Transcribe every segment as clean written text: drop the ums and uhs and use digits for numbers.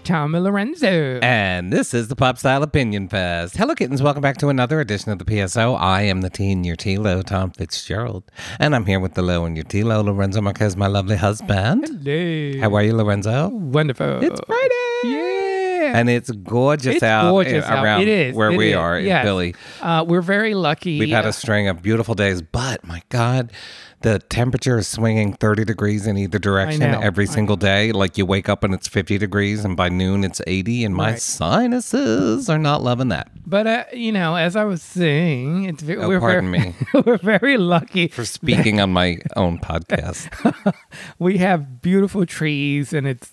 Tommy Lorenzo. And this is the Pop Style Opinion Fest. Hello, kittens. Welcome back to another edition of the PSO. I am the teen, your T-Lo, Tom Fitzgerald. And I'm here with the Lo and your T-Lo, Lorenzo Marquez, my lovely husband. Hello. How are you, Lorenzo? Wonderful. It's Friday. Yeah. And it's gorgeous It's out gorgeous around It is. where It we is. are in Yes. Philly. We're very lucky. We've had a string of beautiful days, but my God, the temperature is swinging 30 degrees in either direction every single day. Like you wake up and it's 50 degrees and by noon it's 80 and my sinuses are not loving that. But, as I was saying, Pardon me. We're very lucky. For speaking on my own podcast. We have beautiful trees and it's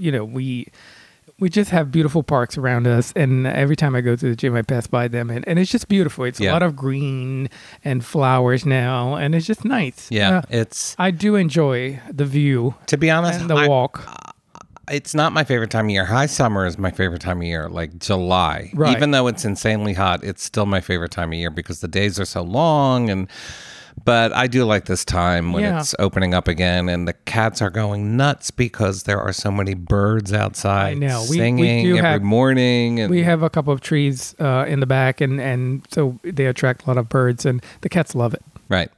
we just have beautiful parks around us, and every time I go to the gym, I pass by them, and it's just beautiful. It's a lot of green and flowers now, and it's just nice. Yeah, I do enjoy the view. To be honest, and the walk. It's not my favorite time of year. High summer is my favorite time of year, like July. Right. Even though it's insanely hot, it's still my favorite time of year because the days are so long But I do like this time when it's opening up again and the cats are going nuts because there are so many birds outside singing every morning. And we have a couple of trees in the back, and so they attract a lot of birds, and the cats love it. Right.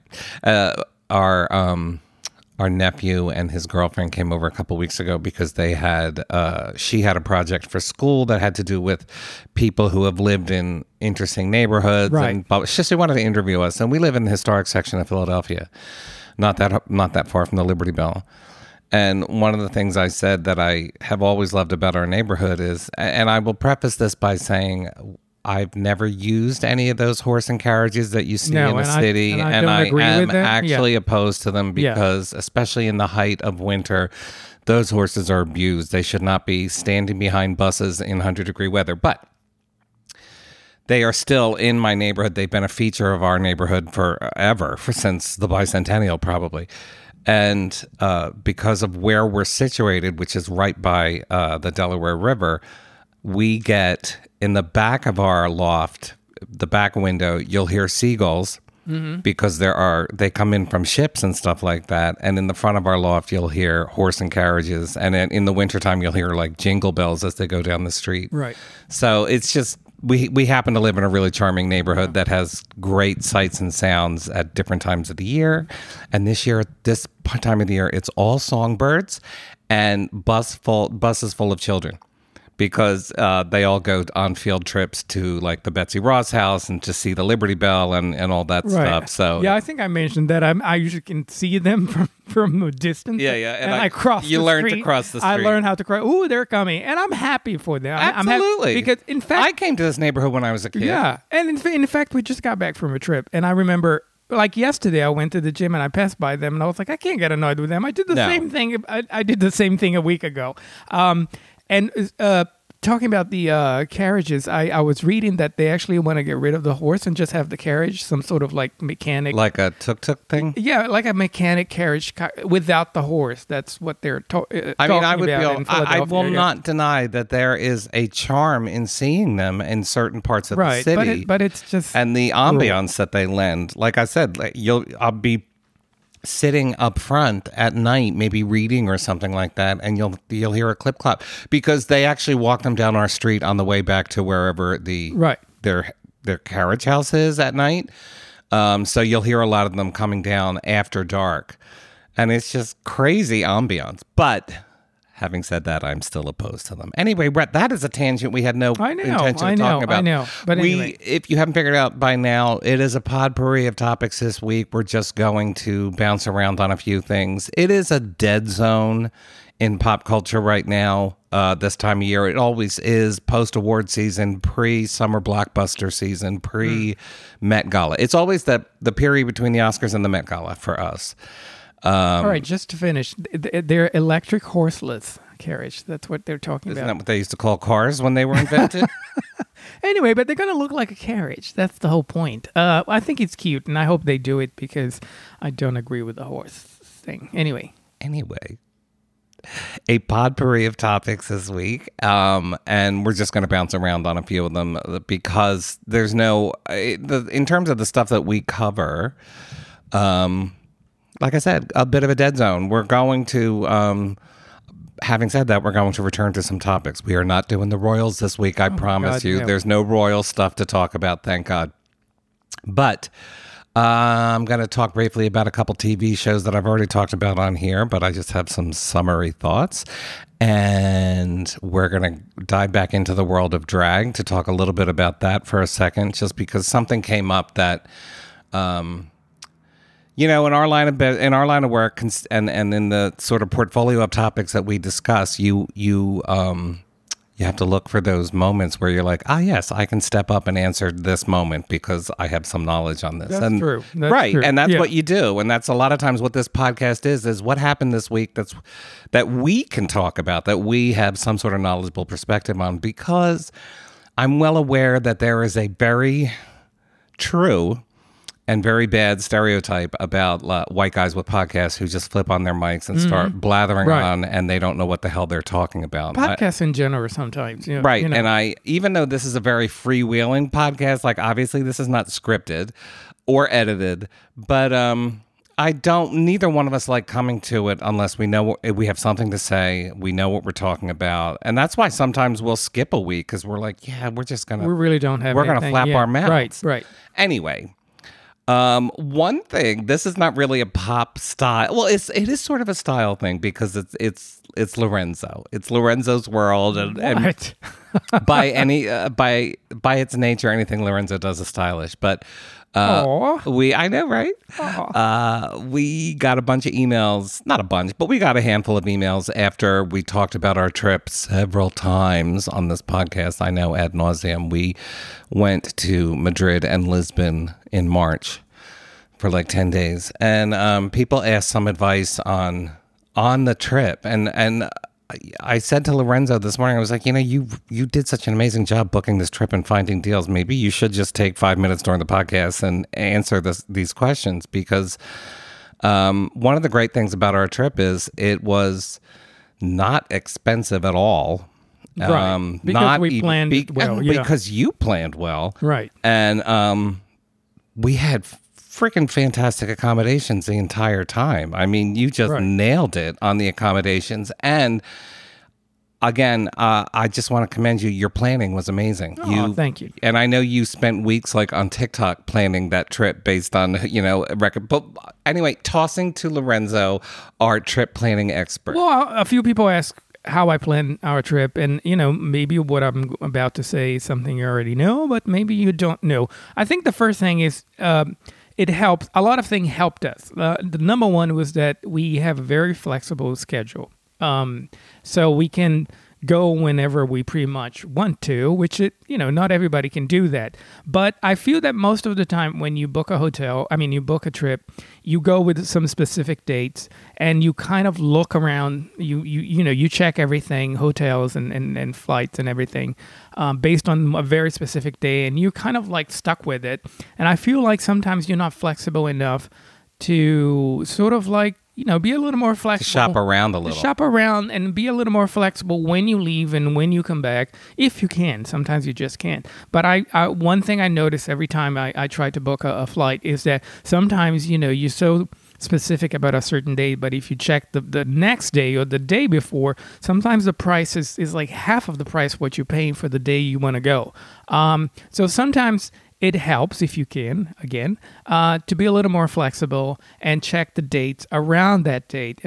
Our nephew and his girlfriend came over a couple weeks ago because she had a project for school that had to do with people who have lived in interesting neighborhoods. Right. And she wanted to interview us. And we live in the historic section of Philadelphia, not that far from the Liberty Bell. And one of the things I said that I have always loved about our neighborhood is, and I will preface this by saying, I've never used any of those horse and carriages that you see in the city, and I am actually opposed to them because, especially in the height of winter, those horses are abused. They should not be standing behind buses in 100-degree weather, but they are still in my neighborhood. They've been a feature of our neighborhood forever, since the bicentennial probably. And because of where we're situated, which is right by the Delaware River, we get in the back of our loft, the back window, you'll hear seagulls because they come in from ships and stuff like that. And in the front of our loft, you'll hear horse and carriages. And in the wintertime, you'll hear like jingle bells as they go down the street. Right. So it's just, we happen to live in a really charming neighborhood that has great sights and sounds at different times of the year. And this year, at this time of the year, it's all songbirds and buses full of children. Because they all go on field trips to like the Betsy Ross house and to see the Liberty Bell and all that stuff. So I think I mentioned that I usually can see them from a distance. Yeah. And I cross the street. You learn to cross the street. I learned how to cross. Ooh, they're coming. And I'm happy for them. Absolutely. Because in fact, I came to this neighborhood when I was a kid. Yeah. And in fact, we just got back from a trip. And I remember, like yesterday, I went to the gym and I passed by them and I was like, I can't get annoyed with them. I did the same thing. I did the same thing a week ago. Talking about the carriages, I was reading that they actually want to get rid of the horse and just have the carriage, some sort of like mechanic. Like a tuk-tuk thing? Yeah, like a mechanic carriage without the horse. That's what they're talking about. I will not deny that there is a charm in seeing them in certain parts of the city. But it's just... And the ambiance that they lend. Like I said, I'll be sitting up front at night, maybe reading or something like that, and you'll hear a clip clop because they actually walk them down our street on the way back to wherever their carriage house is at night. So you'll hear a lot of them coming down after dark, and it's just crazy ambiance. But having said that, I'm still opposed to them. Anyway, Brett, that is a tangent we had no intention of talking about. I know. But anyway. If you haven't figured out by now, it is a potpourri of topics this week. We're just going to bounce around on a few things. It is a dead zone in pop culture right now, this time of year. It always is post-award season, pre-summer blockbuster season, pre-Met Gala. It's always the period between the Oscars and the Met Gala for us. All right, just to finish, they're electric horseless carriage. That's what they're talking about. Isn't that what they used to call cars when they were invented? Anyway, but they're going to look like a carriage. That's the whole point. I think it's cute, and I hope they do it because I don't agree with the horse thing. Anyway, a potpourri of topics this week, and we're just going to bounce around on a few of them because there's in terms of the stuff that we cover, like I said, a bit of a dead zone. We're going to having said that, we're going to return to some topics. We are not doing the Royals this week, I promise you. No. There's no Royal stuff to talk about, thank God. But I'm going to talk briefly about a couple TV shows that I've already talked about on here, but I just have some summary thoughts. And we're going to dive back into the world of drag to talk a little bit about that for a second, just because something came up that, you know, in our line of work and in the sort of portfolio of topics that we discuss, you have to look for those moments where you're like, yes, I can step up and answer this moment because I have some knowledge on this. That's true. That's right. true. And that's what you do. And that's a lot of times what this podcast is what happened this week that we can talk about, that we have some sort of knowledgeable perspective on, because I'm well aware that there is a very true and very bad stereotype about white guys with podcasts who just flip on their mics and start blathering on, and they don't know what the hell they're talking about. Podcasts in general sometimes. Right. You know. And even though this is a very freewheeling podcast, like obviously this is not scripted or edited, but neither one of us like coming to it unless we know we have something to say, we know what we're talking about. And that's why sometimes we'll skip a week because we're like, we're just going to... We really don't have We're going to flap our mouths. Right. Anyway... one thing, this is not really a pop style. Well, it is sort of a style thing because it's Lorenzo. It's Lorenzo's world, and by its nature, anything Lorenzo does is stylish. But I know, right? We got a bunch of emails, not a bunch, but we got a handful of emails after we talked about our trip several times on this podcast. I know ad nauseum. We went to Madrid and Lisbon in March for like 10 days. And people asked some advice on the trip. And I said to Lorenzo this morning, I was like, you did such an amazing job booking this trip and finding deals. Maybe you should just take 5 minutes during the podcast and answer these questions, because one of the great things about our trip is it was not expensive at all. Right. Because we planned well. Because you planned well. Right. And we had freaking fantastic accommodations the entire time. I mean, you just nailed it on the accommodations. And again, I just want to commend you. Your planning was amazing. Thank you. And I know you spent weeks like on TikTok planning that trip based on, record. But anyway, tossing to Lorenzo, our trip planning expert. Well, a few people ask how I plan our trip, and maybe what I'm about to say is something you already know, but maybe you don't know. I think the first thing is it helps. A lot of things helped us. The number one was that we have a very flexible schedule, so we can go whenever we pretty much want to, which not everybody can do that. But I feel that most of the time when you book you book a trip, you go with some specific dates and you kind of look around, you check everything, hotels and flights and everything, based on a very specific day, and you're kind of like stuck with it. And I feel like sometimes you're not flexible enough to sort of like, be a little more flexible. Shop around a little. Shop around and be a little more flexible when you leave and when you come back, if you can. Sometimes you just can't. But one thing I notice every time I try to book a flight is that sometimes, you're so specific about a certain day, but if you check the next day or the day before, sometimes the price is like half of the price what you're paying for the day you want to go. So sometimes it helps, if you can, again, to be a little more flexible and check the dates around that date,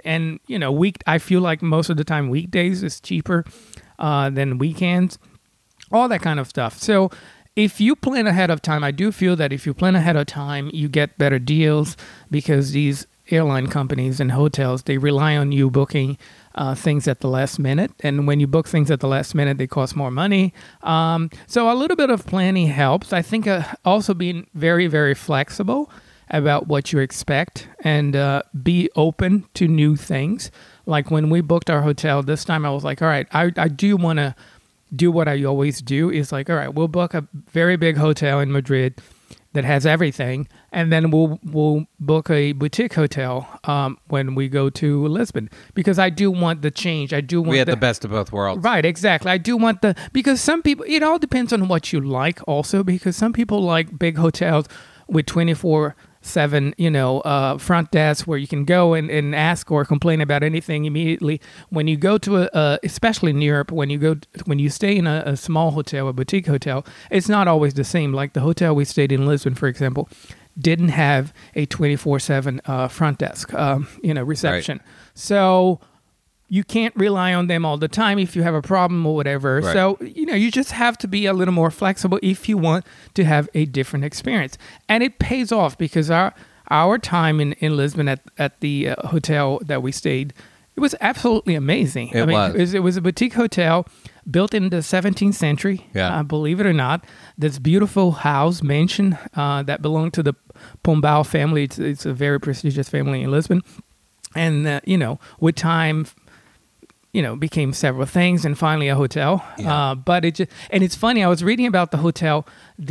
I feel like most of the time weekdays is cheaper than weekends, all that kind of stuff. So if you plan ahead of time, I do feel that if you plan ahead of time, you get better deals, because these airline companies and hotels, they rely on you booking things at the last minute. And when you book things at the last minute, they cost more money. So a little bit of planning helps. I think also being very, very flexible about what you expect and be open to new things. Like when we booked our hotel this time, I was like, all right, I do want to do what I always do, is like, all right, we'll book a very big hotel in Madrid that has everything, and then we'll book a boutique hotel when we go to Lisbon, because I do want the change. I do want we had the best of both worlds. Right, exactly. I do want because some people, it all depends on what you like also, because some people like big hotels with 24/7 24/7, front desk where you can go and ask or complain about anything immediately. When you go to especially in Europe, when you stay in a small hotel, a boutique hotel, it's not always the same. Like the hotel we stayed in Lisbon, for example, didn't have a 24/7 front desk, reception. Right. So you can't rely on them all the time if you have a problem or whatever. Right. So, you just have to be a little more flexible if you want to have a different experience. And it pays off because our time in Lisbon at the hotel that we stayed, it was absolutely amazing. It was a boutique hotel built in the 17th century, believe it or not. This beautiful house, mansion, that belonged to the Pombal family. It's a very prestigious family in Lisbon. And, with time, became several things and finally a hotel. Yeah. But it's funny. I was reading about the hotel.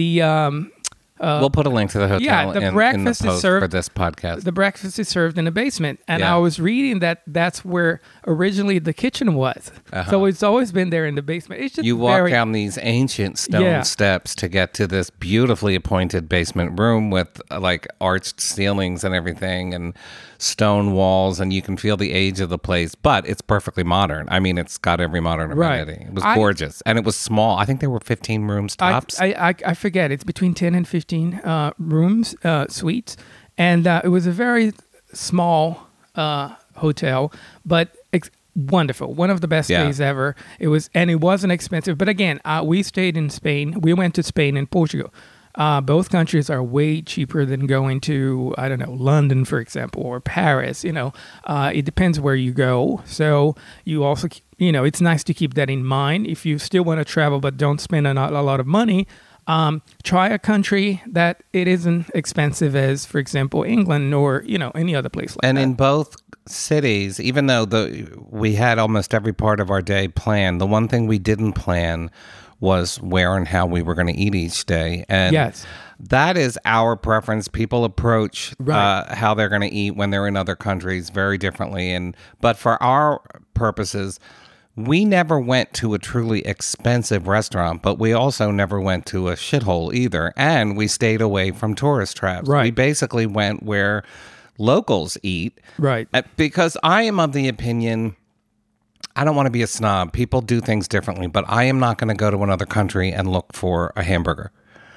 We'll put a link to the hotel the in breakfast the is post served, for this podcast. The breakfast is served in the basement. And Yeah. I was reading that's where originally the kitchen was. So it's always been there in the basement. It's just You walk down these ancient stone steps to get to this beautifully appointed basement room with like arched ceilings and everything and stone walls, and you can feel the age of the place, but it's perfectly modern. I mean, it's got every modern amenity. Right. It was gorgeous, and it was small. I think there were 15 rooms tops. I forget. It's between 10 and 15 rooms, suites, and it was a very small hotel, but wonderful. One of the best stays ever. It wasn't expensive. But again, we stayed in Spain. We went to Spain and Portugal. Both countries are way cheaper than going to, I don't know, London, for example, or Paris. It depends where you go. So you also, it's nice to keep that in mind. If you still want to travel but don't spend a lot of money, try a country that it isn't expensive as, for example, England or, any other place like that. And in both cities, even though we had almost every part of our day planned, the one thing we didn't plan was where and how we were going to eat each day. And that is our preference. People approach how they're going to eat when they're in other countries very differently. But for our purposes, we never went to a truly expensive restaurant, but we also never went to a shithole either. And we stayed away from tourist traps. Right. We basically went where locals eat. Right. Because I am of the opinion, I don't want to be a snob. People do things differently, but I am not going to go to another country and look for a hamburger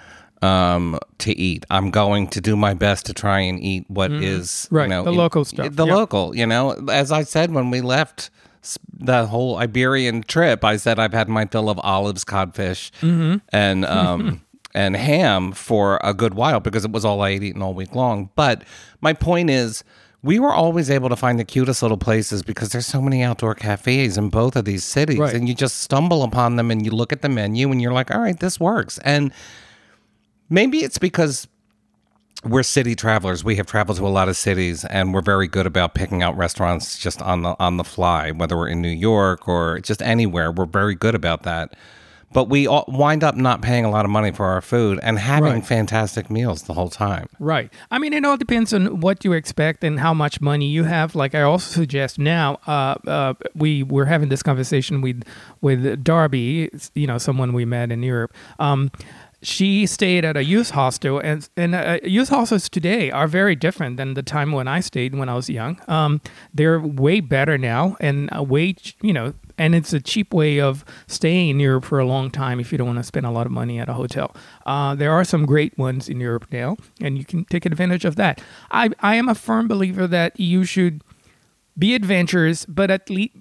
to eat. I'm going to do my best to try and eat what is the local stuff. The local, as I said when we left the whole Iberian trip, I said I've had my fill of olives, codfish, and and ham for a good while because it was all I had eaten all week long. But my point is, we were always able to find the cutest little places because there's so many outdoor cafes in both of these cities. Right. And you just stumble upon them and you look at the menu and you're like, all right, this works. And maybe it's because we're city travelers. We have traveled to a lot of cities and we're very good about picking out restaurants just on the fly, whether we're in New York or just anywhere. We're very good about that. But we wind up not paying a lot of money for our food and having fantastic meals the whole time. Right. I mean, it all depends on what you expect and how much money you have. Like I also suggest now, we were having this conversation with Darby, someone we met in Europe. She stayed at a youth hostel, and youth hostels today are very different than the time when I stayed when I was young. They're way better now, and and it's a cheap way of staying in Europe for a long time if you don't want to spend a lot of money at a hotel. There are some great ones in Europe now, and you can take advantage of that. I am a firm believer that you should be adventurous, but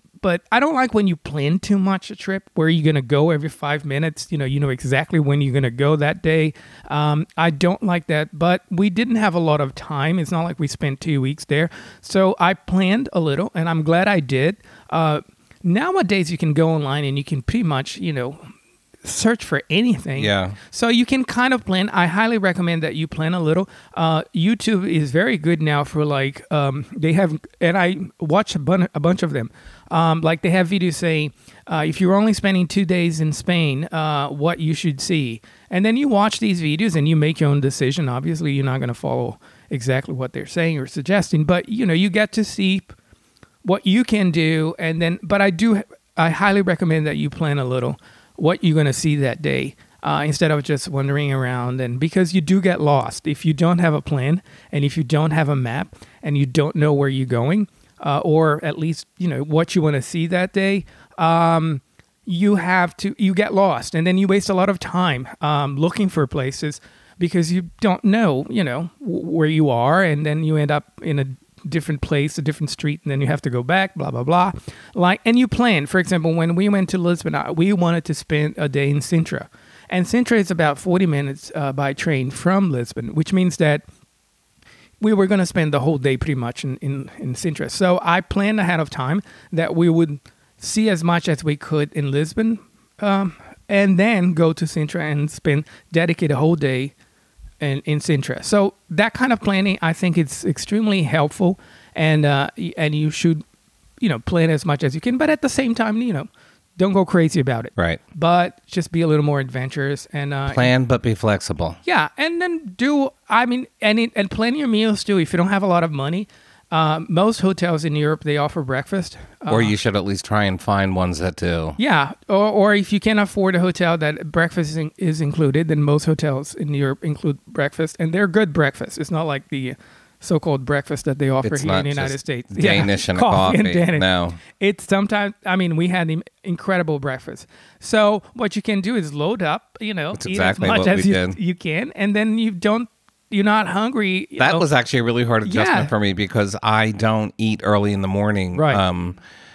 I don't like when you plan too much a trip where you're going to go every 5 minutes. You know exactly when you're going to go that day. I don't like that, but we didn't have a lot of time. It's not like we spent 2 weeks there. So I planned a little, and I'm glad I did. Nowadays, you can go online and you can pretty much, search for anything. Yeah. So you can kind of plan. I highly recommend that you plan a little. YouTube is very good now for they have, and I watch a bunch of them. They have videos saying, if you're only spending 2 days in Spain, what you should see. And then you watch these videos and you make your own decision. Obviously, you're not going to follow exactly what they're saying or suggesting, but you get to see what you can do. And then, but I highly recommend that you plan a little what you're going to see that day. instead of just wandering around. And because you do get lost if you don't have a plan and if you don't have a map and you don't know where you're going, or at least what you want to see that day. You get lost, and then you waste a lot of time looking for places because you don't know where you are, and then you end up in a different place, a different street, and then you have to go back, blah blah blah. And you plan. For example, when we went to Lisbon, we wanted to spend a day in Sintra, and Sintra is about 40 minutes by train from Lisbon, which means that we were going to spend the whole day pretty much in Sintra. So I planned ahead of time that we would see as much as we could in Lisbon, and then go to Sintra and dedicate a whole day in Sintra. So that kind of planning, I think, it's extremely helpful, and you should, plan as much as you can, but at the same time, don't go crazy about it. Right. But just be a little more adventurous and plan, but be flexible. Yeah, and then and plan your meals too. If you don't have a lot of money, most hotels in Europe, they offer breakfast. Or you should at least try and find ones that do. Yeah, or if you can't afford a hotel that breakfast is included, then most hotels in Europe include breakfast, and they're good breakfast. It's not like the so-called breakfast that they offer here in the United States. Danish and coffee. And Danish. No. It's sometimes, we had incredible breakfast. So what you can do is load up, That's eat exactly as much what as we did. you can, and then you're not hungry. That was actually a really hard adjustment for me because I don't eat early in the morning. Right.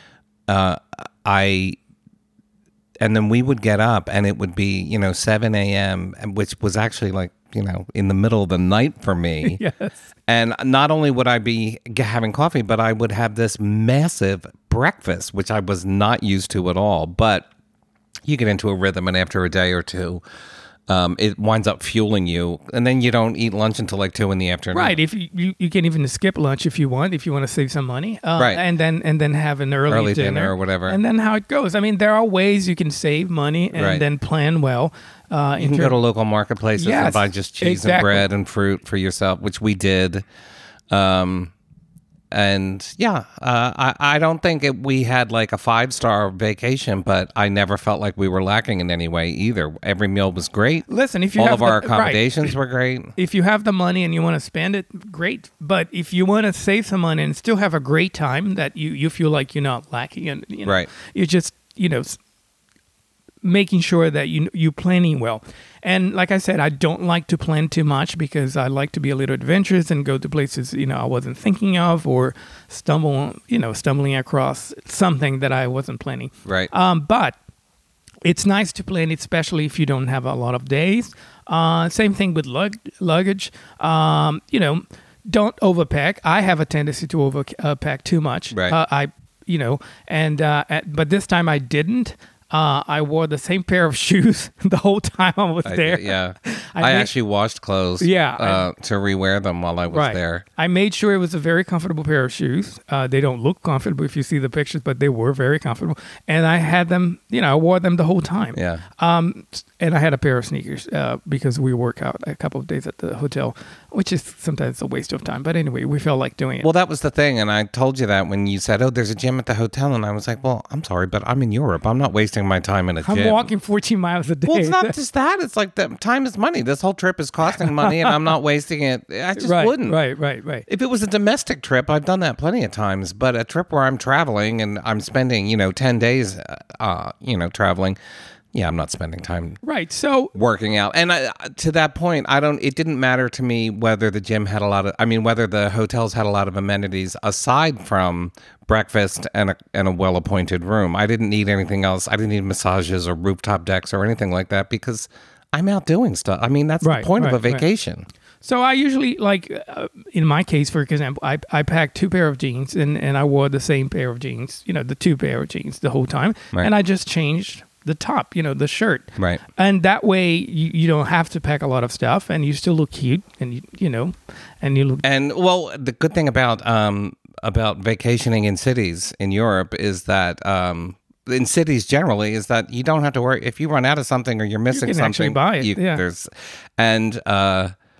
And then we would get up and it would be, 7 a.m., which was actually like, in the middle of the night for me. Yes. And not only would I be having coffee, but I would have this massive breakfast, which I was not used to at all. But you get into a rhythm, and after a day or two, it winds up fueling you, and then you don't eat lunch until like 2 p.m. Right. If you can even skip lunch if you want to save some money. Right. And then have an early dinner or whatever. And then how it goes. There are ways you can save money and then plan well. You can go to local marketplaces and buy just cheese and bread and fruit for yourself, which we did. I don't think we had like a 5-star vacation, but I never felt like we were lacking in any way either. Every meal was great. Listen, if you all have of our accommodations were great. If you have the money and you want to spend it, great. But if you want to save some money and still have a great time that you feel like you're not lacking, and right, you're just making sure that you planning well. And like I said, I don't like to plan too much because I like to be a little adventurous and go to places I wasn't thinking of, or stumbling across something that I wasn't planning. Right. But it's nice to plan, especially if you don't have a lot of days. Same thing with luggage. Don't overpack. I have a tendency to overpack too much. Right. But this time I didn't. I wore the same pair of shoes the whole time I was there. Yeah. I actually washed clothes to rewear them while I was there. I made sure it was a very comfortable pair of shoes. They don't look comfortable if you see the pictures, but they were very comfortable. And I had them, I wore them the whole time. Yeah. And I had a pair of sneakers because we work out a couple of days at the hotel, which is sometimes a waste of time. But anyway, we felt like doing it. Well, that was the thing. And I told you that when you said, there's a gym at the hotel. And I was like, well, I'm sorry, but I'm in Europe. I'm not wasting my time in a gym. I'm walking 14 miles a day. Well, it's not just that. It's like time is money. This whole trip is costing money, and I'm not wasting it. I just wouldn't. Right. If it was a domestic trip, I've done that plenty of times. But a trip where I'm traveling and I'm spending, 10 days, traveling. Yeah, I'm not spending time working out. And to that point, it didn't matter to me whether the gym had whether the hotels had a lot of amenities aside from breakfast and a well-appointed room. I didn't need anything else. I didn't need massages or rooftop decks or anything like that because I'm out doing stuff. That's the point of a vacation. Right. So I usually, in my case, for example, I packed 2 pair of jeans and I wore the same pair of jeans, the 2 pair of jeans the whole time. Right. And I just changed the top, the shirt. Right. And that way you don't have to pack a lot of stuff and you still look cute and and you look. And well, the good thing about vacationing in cities in Europe is that in cities generally is that you don't have to worry if you run out of something or you're missing you can something. Actually buy it.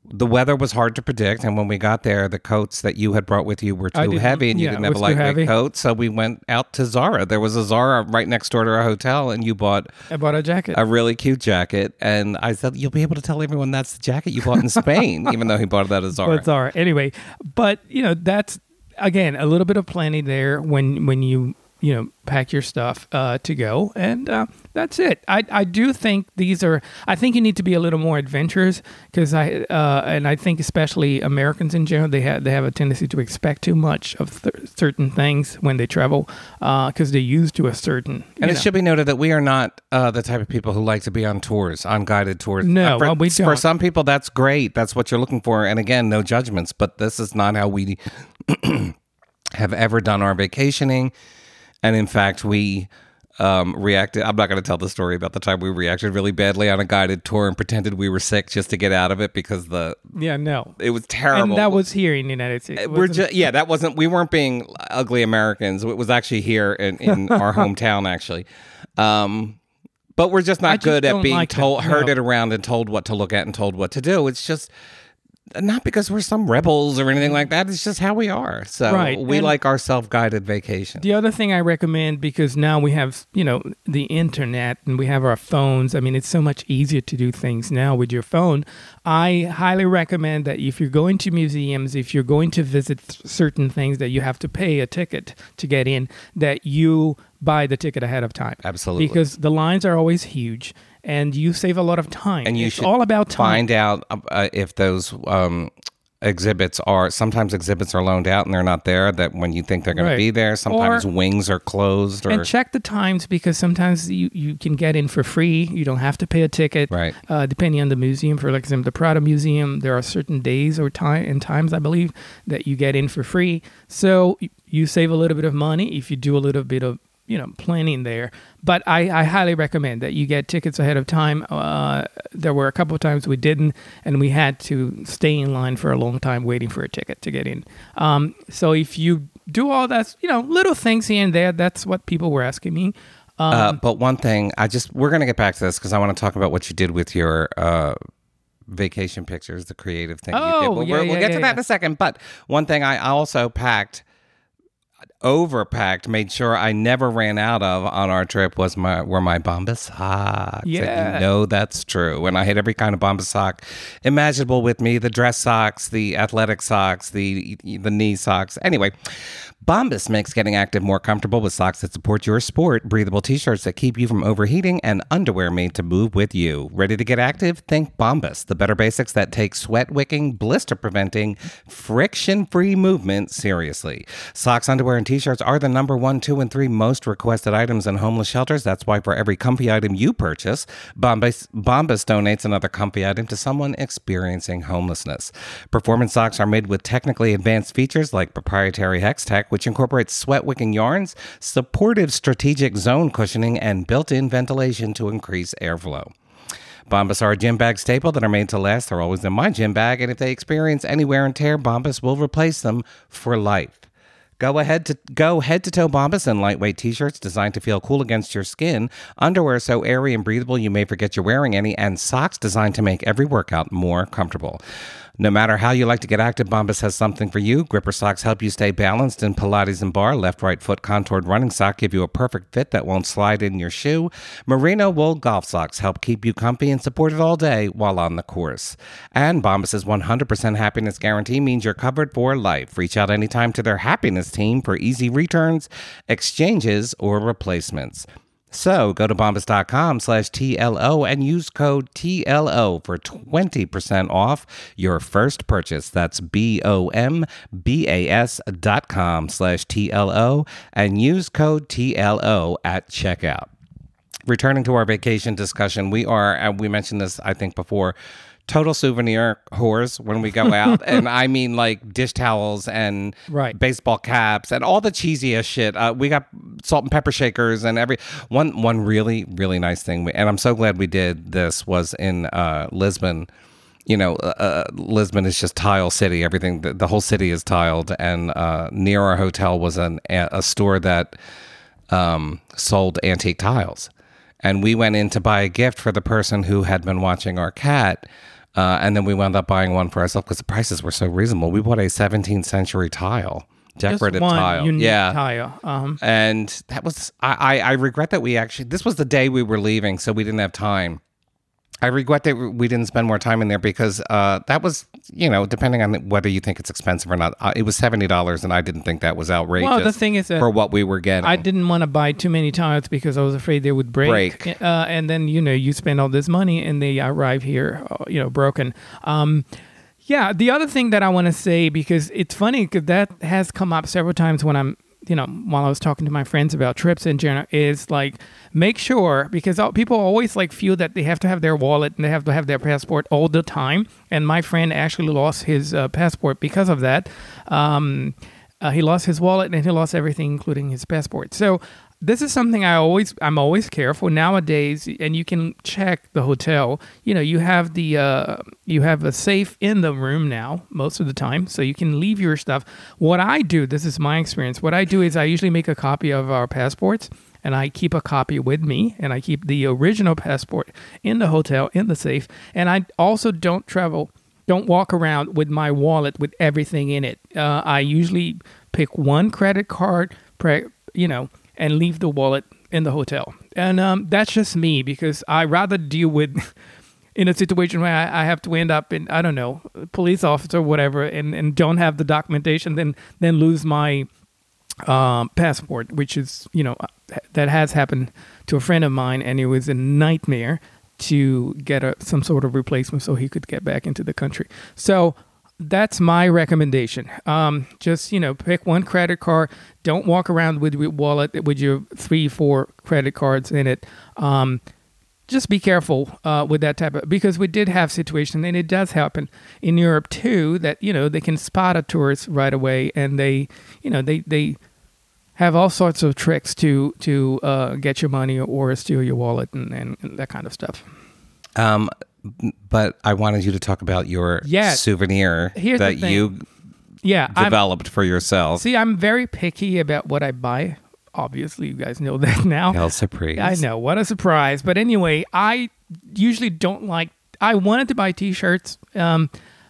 the weather was hard to predict, and when we got there, the coats that you had brought with you were too heavy, and you didn't have a lightweight coat. So we went out to Zara. There was a Zara right next door to our hotel, and I bought a jacket, a really cute jacket. And I said, "You'll be able to tell everyone that's the jacket you bought in Spain," even though he bought it at a Zara. But Zara, anyway. But that's again a little bit of planning there when you pack your stuff to go, and that's it. I do think I think you need to be a little more adventurous, because I think especially Americans in general, they have a tendency to expect too much of certain things when they travel, because they're used to a certain. And it should be noted that we are not the type of people who like to be on tours, on guided tours. No, we don't. For some people, that's great. That's what you're looking for. And again, no judgments, but this is not how we have ever done our vacationing. And in fact, we reacted. I'm not going to tell the story about the time we reacted really badly on a guided tour and pretended we were sick just to get out of it, because it was terrible. And that was here in the United States. That wasn't. We weren't being ugly Americans. It was actually here in our hometown, actually. But we're just not good at being herded around and told what to look at and told what to do. It's just. Not because we're some rebels or anything like that. It's just how we are. So we like our self-guided vacation. The other thing I recommend, because now we have, the internet and we have our phones. I mean, it's so much easier to do things now with your phone. I highly recommend that if you're going to museums, if you're going to visit certain things that you have to pay a ticket to get in, that you buy the ticket ahead of time. Absolutely. Because the lines are always huge. And you save a lot of time. And it's all about time. Find out if those sometimes exhibits are loaned out and they're not there, that when you think they're going to be there. Sometimes wings are closed. And check the times, because sometimes you can get in for free. You don't have to pay a ticket. Right. Depending on the museum. For example, the Prado Museum, there are certain days or times, I believe, that you get in for free. So you save a little bit of money if you do a little bit of planning there. But I highly recommend that you get tickets ahead of time. There were a couple of times we didn't, and we had to stay in line for a long time waiting for a ticket to get in. So if you do all that, little things here and there, that's what people were asking me. But one thing, we're going to get back to this, because I want to talk about what you did with your vacation pictures, the creative thing you did. We'll get to that in a second. But one thing I also overpacked, made sure I never ran out of on our trip were my Bombas socks. Yeah. And that's true. And I had every kind of Bombas sock imaginable with me, the dress socks, the athletic socks, the knee socks. Anyway, Bombas makes getting active more comfortable with socks that support your sport, breathable t-shirts that keep you from overheating, and underwear made to move with you. Ready to get active? Think Bombas, the better basics that take sweat-wicking, blister-preventing, friction-free movement seriously. Socks, underwear, and t-shirts are the number 1, 2, and 3 most requested items in homeless shelters. That's why for every comfy item you purchase, Bombas donates another comfy item to someone experiencing homelessness. Performance socks are made with technically advanced features like proprietary Hex Tech, which incorporates sweat-wicking yarns, supportive strategic zone cushioning, and built-in ventilation to increase airflow. Bombas are a gym bag staple that are made to last. They're always in my gym bag, and if they experience any wear and tear, Bombas will replace them for life. Go head to toe Bombas in lightweight t-shirts designed to feel cool against your skin, underwear so airy and breathable you may forget you're wearing any, and socks designed to make every workout more comfortable. No matter how you like to get active, Bombas has something for you. Gripper socks help you stay balanced in Pilates and bar. Left-right foot contoured running sock give you a perfect fit that won't slide in your shoe. Merino wool golf socks help keep you comfy and supported all day while on the course. And Bombas' 100% happiness guarantee means you're covered for life. Reach out anytime to their happiness team for easy returns, exchanges, or replacements. So go to bombas.com/TLO and use code TLO for 20% off your first purchase. That's BOMBAS.com/TLO and use code TLO at checkout. Returning to our vacation discussion, we mentioned this, I think, before, total souvenir whores when we go out. And I mean like dish towels and baseball caps and all the cheesiest shit. We got salt and pepper shakers and one really, really nice thing. And I'm so glad we did this was in Lisbon. Lisbon is just tile city. Everything, the whole city is tiled. And near our hotel was a store that sold antique tiles. And we went in to buy a gift for the person who had been watching our cat. And then we wound up buying one for ourselves because the prices were so reasonable. We bought a 17th century tile, decorative Just one tile. unique Yeah. tile. And that was, I regret that this was the day we were leaving, so we didn't have time. I regret that we didn't spend more time in there because that was, depending on whether you think it's expensive or not, it was $70, and I didn't think that was outrageous. Well, the thing is that for what we were getting. I didn't want to buy too many tiles because I was afraid they would break. And then, you spend all this money and they arrive here, broken. Yeah, the other thing that I want to say, because it's funny because that has come up several times when I'm, while I was talking to my friends about trips in general, is like, make sure, because people always like feel that they have to have their wallet and they have to have their passport all the time. And my friend actually lost his passport because of that. He lost his wallet and he lost everything, including his passport. So this is something I'm always careful nowadays, and you can check the hotel. You have you have a safe in the room now most of the time, so you can leave your stuff. What I do, this is my experience. What I do is I usually make a copy of our passports, and I keep a copy with me, and I keep the original passport in the hotel in the safe. And I also don't walk around with my wallet with everything in it. I usually pick one credit card, and leave the wallet in the hotel. And that's just me, because I rather deal with in a situation where I have to end up in, I don't know, police officer or whatever, and don't have the documentation, then lose my passport, which is, that has happened to a friend of mine, and it was a nightmare to get some sort of replacement so he could get back into the country. So that's my recommendation. Just, pick one credit card. Don't walk around with your wallet with your 3-4 credit cards in it. Just be careful with that because we did have situations, and it does happen in Europe too, that, they can spot a tourist right away, and they have all sorts of tricks to get your money or steal your wallet and that kind of stuff. But I wanted you to talk about your souvenir that you developed for yourself. See, I'm very picky about what I buy. Obviously, you guys know that now. Quelle surprise. I know, what a surprise. But anyway, I usually don't like, I wanted to buy t-shirts, but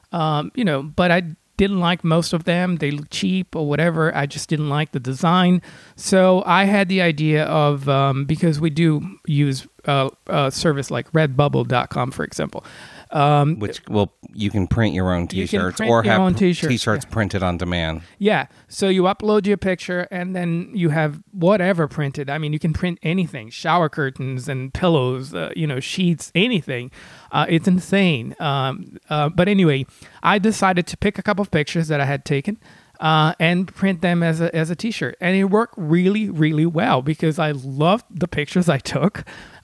I didn't like most of them. They look cheap or whatever. I just didn't like the design. So I had the idea of, because we do use a service like Redbubble.com, for example. You can print your own t-shirts or have t-shirts printed on demand. Yeah. So you upload your picture and then you have whatever printed. I mean, you can print anything, shower curtains and pillows, sheets, anything. It's insane. But anyway, I decided to pick a couple of pictures that I had taken and print them as a t-shirt. And it worked really, really well because I loved the pictures I took.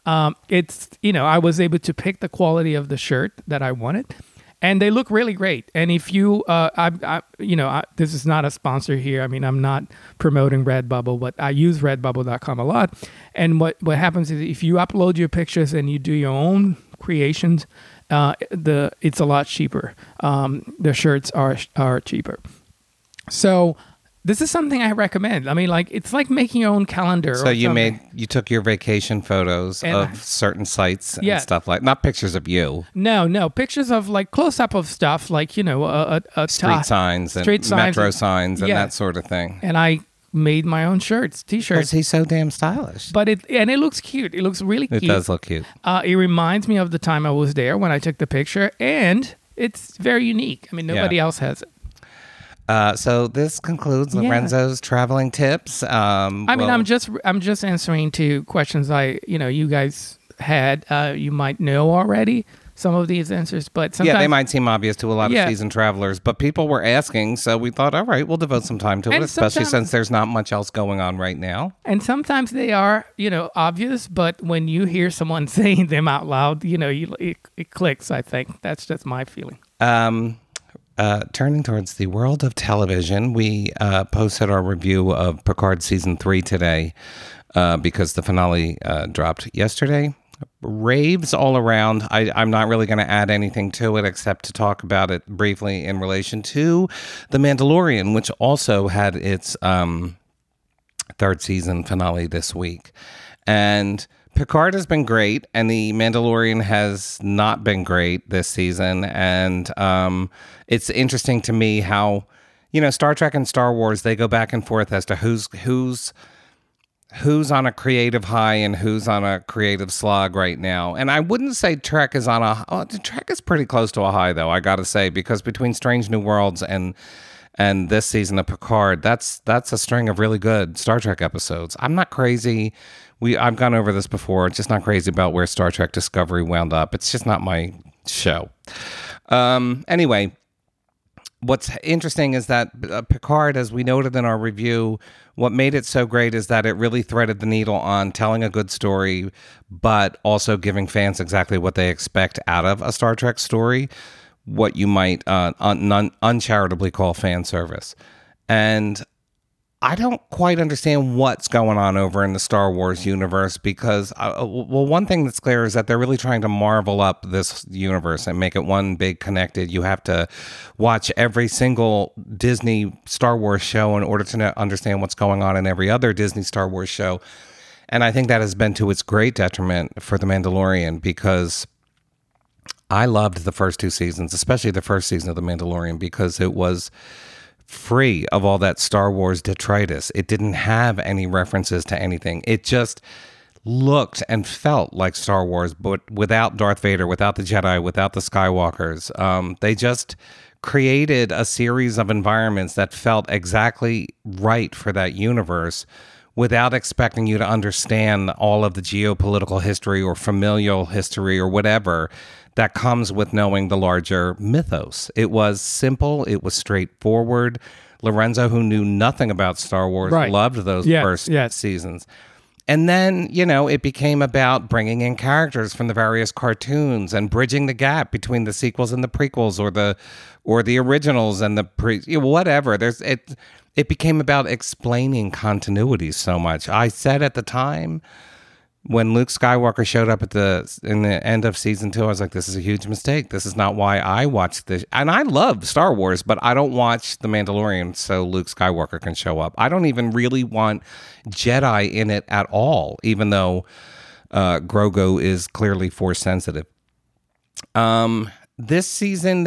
I was able to pick the quality of the shirt that I wanted, and they look really great. And if you, this is not a sponsor here. I mean, I'm not promoting Redbubble, but I use Redbubble.com a lot. And what happens is if you upload your pictures and you do your own creations, it's a lot cheaper. The shirts are cheaper. So this is something I recommend. I mean, it's like making your own calendar. So you took your vacation photos of certain sites and stuff not pictures of you. No, pictures of close up of stuff, street signs and metro signs and that sort of thing. And I made my own t-shirts. Because he's so damn stylish. But it looks cute. It looks really cute. It does look cute. It reminds me of the time I was there when I took the picture, and it's very unique. I mean, nobody else has it. So this concludes Lorenzo's traveling tips. I'm just answering to questions you guys had. You might know already some of these answers, but sometimes they might seem obvious to a lot of seasoned travelers. But people were asking, so we thought, all right, we'll devote some time to it, especially since there's not much else going on right now. And sometimes they are, obvious, but when you hear someone saying them out loud, it clicks. I think that's just my feeling. Turning towards the world of television, we posted our review of Picard Season 3 today because the finale dropped yesterday. Raves all around. I'm not really going to add anything to it except to talk about it briefly in relation to The Mandalorian, which also had its third season finale this week. And Picard has been great, and The Mandalorian has not been great this season. And it's interesting to me how, Star Trek and Star Wars, they go back and forth as to who's on a creative high and who's on a creative slog right now. And I wouldn't say Trek is Trek is pretty close to a high, though, I got to say, because between Strange New Worlds and this season of Picard, that's a string of really good Star Trek episodes. I'm not crazy. I've gone over this before. Just not crazy about where Star Trek Discovery wound up. It's just not my show. Anyway, what's interesting is that Picard, as we noted in our review, what made it so great is that it really threaded the needle on telling a good story, but also giving fans exactly what they expect out of a Star Trek story, what you might uncharitably call fan service. And I don't quite understand what's going on over in the Star Wars universe because, one thing that's clear is that they're really trying to marvel up this universe and make it one big connected. You have to watch every single Disney Star Wars show in order to understand what's going on in every other Disney Star Wars show. And I think that has been to its great detriment for The Mandalorian, because I loved the first two seasons, especially the first season of The Mandalorian, because it was free of all that Star Wars detritus. It didn't have any references to anything. It just looked and felt like Star Wars, but without Darth Vader, without the Jedi, without the Skywalkers. They just created a series of environments that felt exactly right for that universe without expecting you to understand all of the geopolitical history or familial history or whatever that comes with knowing the larger mythos. It was simple. It was straightforward. Lorenzo, who knew nothing about Star Wars, loved those first seasons. And then, it became about bringing in characters from the various cartoons and bridging the gap between the sequels and the prequels, or the originals and the whatever. It became about explaining continuity so much. I said at the time, when Luke Skywalker showed up in the end of season 2, I was like, this is a huge mistake. This is not why I watched this. And I love Star Wars, but I don't watch The Mandalorian so Luke Skywalker can show up. I don't even really want Jedi in it at all, even though Grogu is clearly Force sensitive. This season,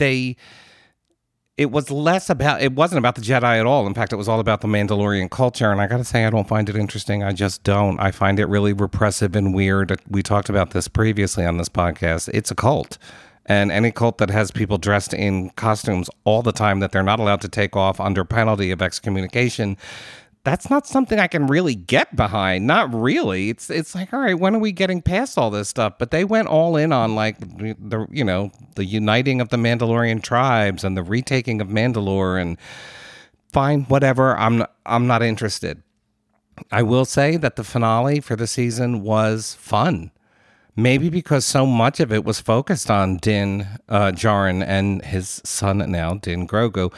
it wasn't about the Jedi at all. In fact, it was all about the Mandalorian culture. And I got to say, I don't find it interesting. I just don't. I find it really repressive and weird. We talked about this previously on this podcast. It's a cult. And any cult that has people dressed in costumes all the time that they're not allowed to take off under penalty of excommunication, that's not something I can really get behind. Not really. It's like, all right, when are we getting past all this stuff? But they went all in on like the uniting of the Mandalorian tribes and the retaking of Mandalore, and fine, whatever. I'm not interested. I will say that the finale for the season was fun. Maybe because so much of it was focused on Din Djarin and his son now, Din Grogu.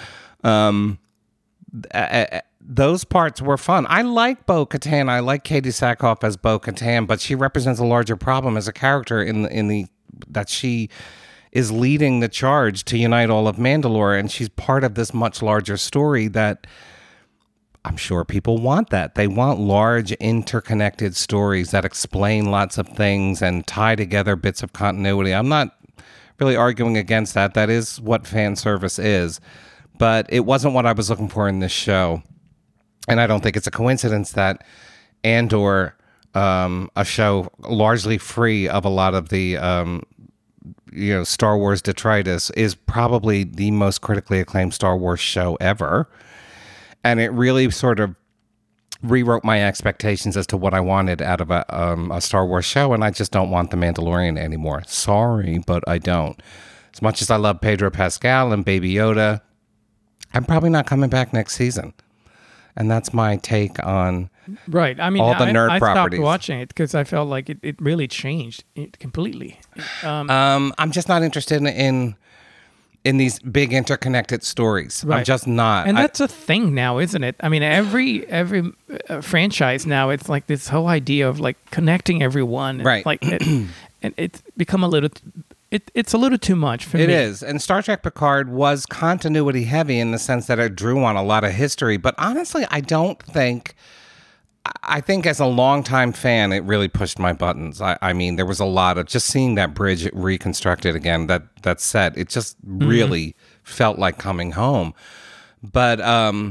Those parts were fun. I like Bo-Katan. I like Katie Sackhoff as Bo-Katan, but she represents a larger problem as a character in the that she is leading the charge to unite all of Mandalore, and she's part of this much larger story that I'm sure people want that. They want large, interconnected stories that explain lots of things and tie together bits of continuity. I'm not really arguing against that. That is what fan service is, but it wasn't what I was looking for in this show. And I don't think it's a coincidence that Andor, a show largely free of a lot of the Star Wars detritus, is probably the most critically acclaimed Star Wars show ever. And it really sort of rewrote my expectations as to what I wanted out of a Star Wars show, and I just don't want The Mandalorian anymore. Sorry, but I don't. As much as I love Pedro Pascal and Baby Yoda, I'm probably not coming back next season. And that's my take on all the nerd properties. I stopped watching it because I felt like it really changed it completely. I'm just not interested in these big interconnected stories. Right. I'm just not. And that's a thing now, isn't it? I mean, every franchise now, it's like this whole idea of like connecting everyone. Right. And it's become a little... It's a little too much for me. It is. And Star Trek Picard was continuity heavy in the sense that it drew on a lot of history. But honestly, I don't think I think as a longtime fan, it really pushed my buttons. I mean, there was a lot of just seeing that bridge reconstructed again, that set. It just really felt like coming home. But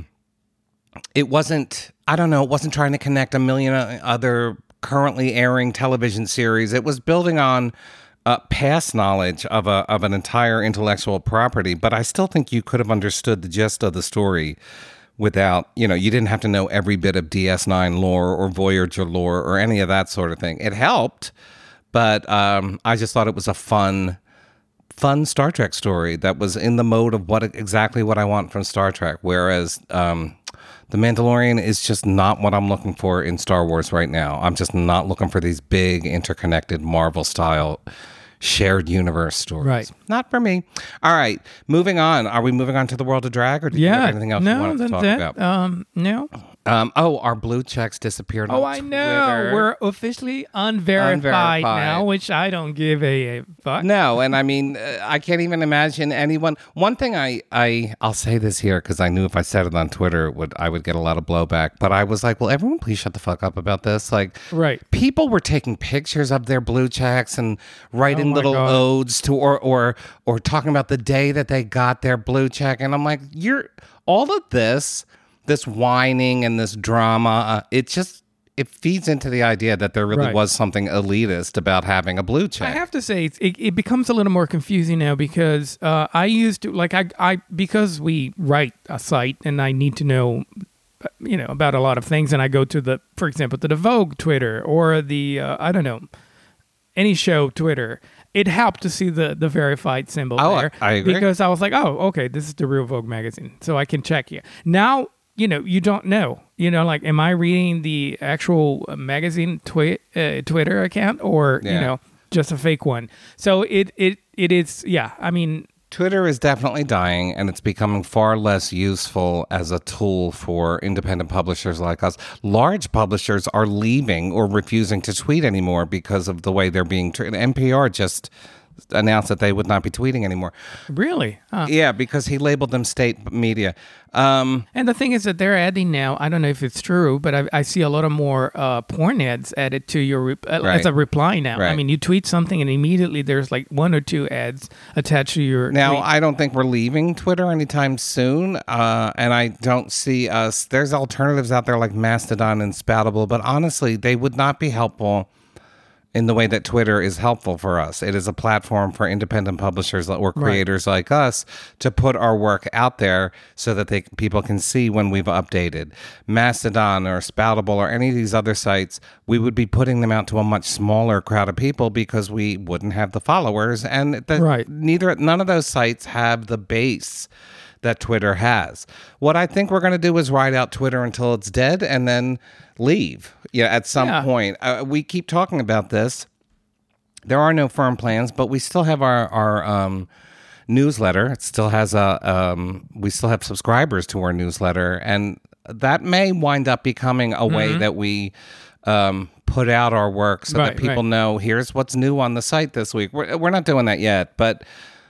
it wasn't, I don't know, it wasn't trying to connect a million other currently airing television series. It was building on past knowledge of an entire intellectual property. But I still think you could have understood the gist of the story without, you didn't have to know every bit of DS9 lore or Voyager lore or any of that sort of thing. It helped, but I just thought it was a fun Star Trek story that was in the mode of exactly what I want from Star Trek. Whereas The Mandalorian is just not what I'm looking for in Star Wars right now. I'm just not looking for these big interconnected Marvel-style shared universe stories. Right. Not for me. All right. Moving on. Are we moving on to the world of drag, or do you have anything else you wanted to talk about? No. Our blue checks disappeared on I Twitter. know. We're officially unverified now, which I don't give a fuck. No, and I mean, I can't even imagine anyone. One thing I'll say this here because I knew if I said it on Twitter, I would get a lot of blowback. But I was like, well, everyone please shut the fuck up about this. Like, right. People were taking pictures of their blue checks and writing little odes to, or talking about the day that they got their blue check. And I'm like, all of this whining and this drama, it feeds into the idea that there really was something elitist about having a blue check. I have to say, it becomes a little more confusing now because I used to, like, because we write a site and I need to know, about a lot of things, and I go to for example, to the Vogue Twitter or the, I don't know, any show Twitter. It helped to see the verified symbol there. I agree. Because I was like, oh, okay, this is the real Vogue magazine, so I can check here. Now, you don't know. Like, am I reading the actual magazine Twitter account or, just a fake one? So it is, I mean... Twitter is definitely dying, and it's becoming far less useful as a tool for independent publishers like us. Large publishers are leaving or refusing to tweet anymore because of the way they're being treated. NPR just announced that they would not be tweeting anymore. Really? Yeah, because he labeled them state media. And the thing is that they're adding now, I don't know if it's true, but I see a lot of more porn ads added to your as a reply now. Right. I mean, you tweet something and immediately there's like 1 or 2 ads attached to your Now, tweet. I don't think we're leaving Twitter anytime soon, and I don't see us. There's alternatives out there like Mastodon and Spoutable, but honestly, they would not be helpful in the way that Twitter is helpful for us. It is a platform for independent publishers or creators like us to put our work out there so that people can see when we've updated. Mastodon or Spoutable or any of these other sites, we would be putting them out to a much smaller crowd of people because we wouldn't have the followers. And none of those sites have the base that Twitter has. What I think we're going to do is ride out Twitter until it's dead and then leave. At some point. We keep talking about this. There are no firm plans, but we still have our newsletter. It still has we still have subscribers to our newsletter, and that may wind up becoming a way that we put out our work so that people know here's what's new on the site this week. We're not doing that yet, but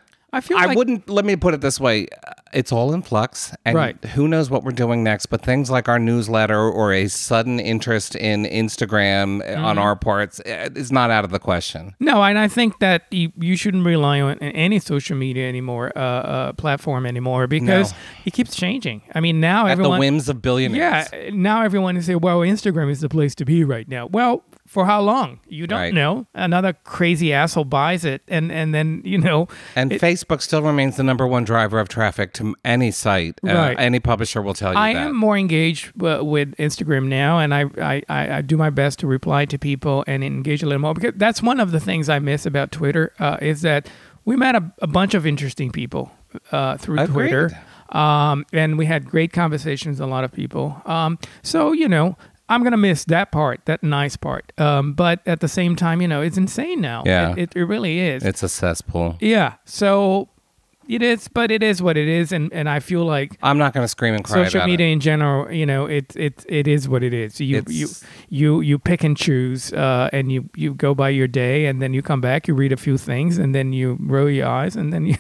I wouldn't. Let me put it this way: it's all in flux, and who knows what we're doing next. But things like our newsletter or a sudden interest in Instagram on our parts is not out of the question. No, and I think that you shouldn't rely on any social media anymore, platform anymore, because it keeps changing. I mean, now everyone, the whims of billionaires. Yeah, now everyone is saying, "Well, Instagram is the place to be right now." Well, for how long? You don't know. Another crazy asshole buys it, and then And Facebook still remains the number one driver of traffic to any site. Any publisher will tell you that. I am more engaged with Instagram now, and I do my best to reply to people and engage a little more, because that's one of the things I miss about Twitter is that we met a bunch of interesting people through Twitter, and we had great conversations with a lot of people. So I'm going to miss that part, that nice part. But at the same time, it's insane now. Yeah. It really is. It's a cesspool. Yeah. So it is, but it is what it is. And I feel like I'm not going to scream and cry social about media in general, it is what it is. You pick and choose, and you go by your day, and then you come back, you read a few things, and then you roll your eyes, and then you...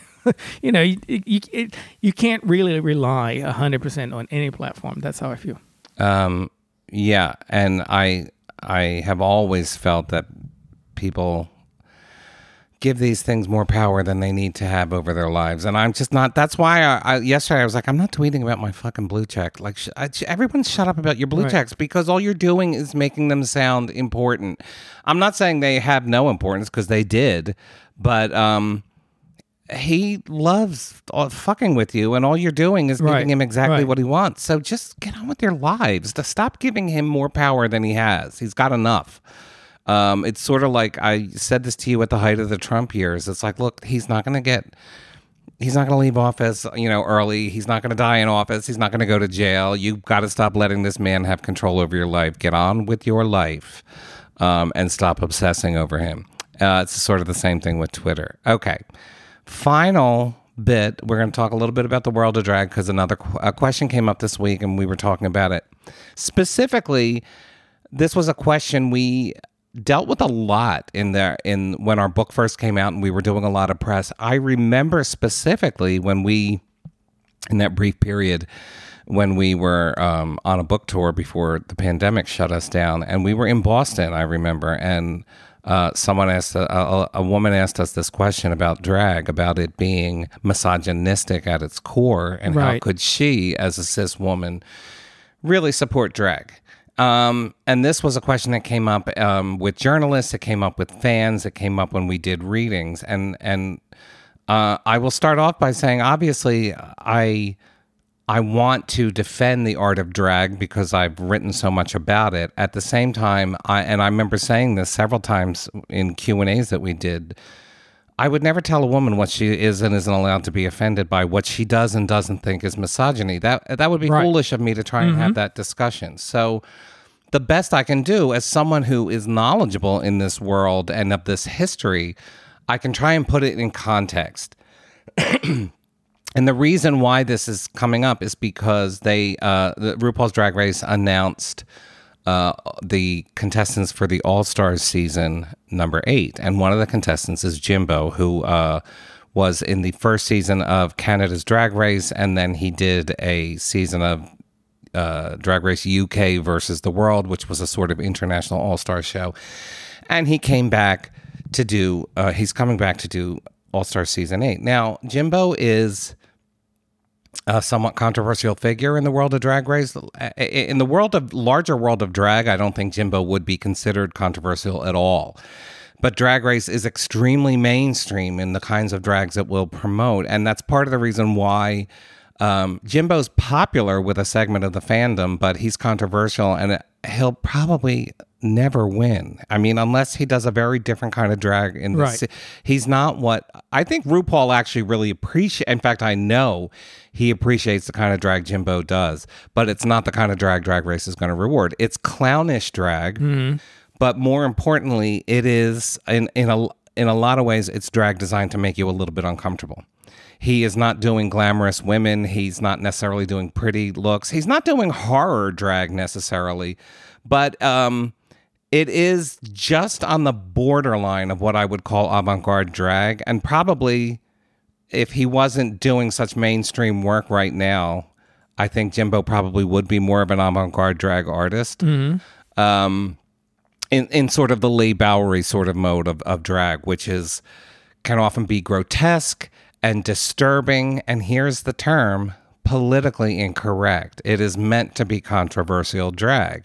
you can't really rely 100% on any platform. That's how I feel. Yeah, and I have always felt that people give these things more power than they need to have over their lives, and I'm just not. That's why yesterday I was like, I'm not tweeting about my fucking blue check. Like, everyone shut up about your blue checks, because all you're doing is making them sound important. I'm not saying they have no importance, because they did, but he loves fucking with you, and all you're doing is giving him exactly what he wants. So just get on with your lives. To stop giving him more power than he has. He's got enough. It's sort of like, I said this to you at the height of the Trump years. It's like, look, he's not going to leave office, early. He's not going to die in office. He's not going to go to jail. You've got to stop letting this man have control over your life. Get on with your life, and stop obsessing over him. It's sort of the same thing with Twitter. Okay. Final bit, we're going to talk a little bit about the world of drag, because a question came up this week and we were talking about it. Specifically, this was a question we dealt with a lot in when our book first came out and we were doing a lot of press. I remember specifically in that brief period when we were on a book tour before the pandemic shut us down, and we were in Boston, I remember, and someone asked, a woman asked us this question about drag, about it being misogynistic at its core, and how could she, as a cis woman, really support drag? And this was a question that came up with journalists, it came up with fans, it came up when we did readings, and I will start off by saying, obviously, I want to defend the art of drag because I've written so much about it. At the same time, I remember saying this several times in Q&As that we did, I would never tell a woman what she is and isn't allowed to be offended by what she does and doesn't think is misogyny. That would be foolish of me to try and have that discussion. So the best I can do as someone who is knowledgeable in this world and of this history, I can try and put it in context. And the reason why this is coming up is because the RuPaul's Drag Race announced the contestants for the All-Stars season number 8. And one of the contestants is Jimbo, who was in the first season of Canada's Drag Race, and then he did a season of Drag Race UK versus the World, which was a sort of international all-star show. And he came back to do, he's coming back to do All-Star season 8. Now, Jimbo is a somewhat controversial figure in the world of Drag Race. In the larger world of drag, I don't think Jimbo would be considered controversial at all. But Drag Race is extremely mainstream in the kinds of drags it will promote. And that's part of the reason why Jimbo's popular with a segment of the fandom, but he's controversial, and he'll probably never win. I mean, unless he does a very different kind of drag in this. He's not what I think RuPaul actually really appreciates. In fact, I know he appreciates the kind of drag Jimbo does, but it's not the kind of Drag Race is going to reward. It's clownish drag, but more importantly, it is in a lot of ways, it's drag designed to make you a little bit uncomfortable. He is not doing glamorous women. He's not necessarily doing pretty looks. He's not doing horror drag necessarily, but it is just on the borderline of what I would call avant-garde drag. And probably if he wasn't doing such mainstream work right now, I think Jimbo probably would be more of an avant-garde drag artist. In sort of the Leigh Bowery sort of mode of drag, which can often be grotesque and disturbing, and here's the term, politically incorrect. It is meant to be controversial drag.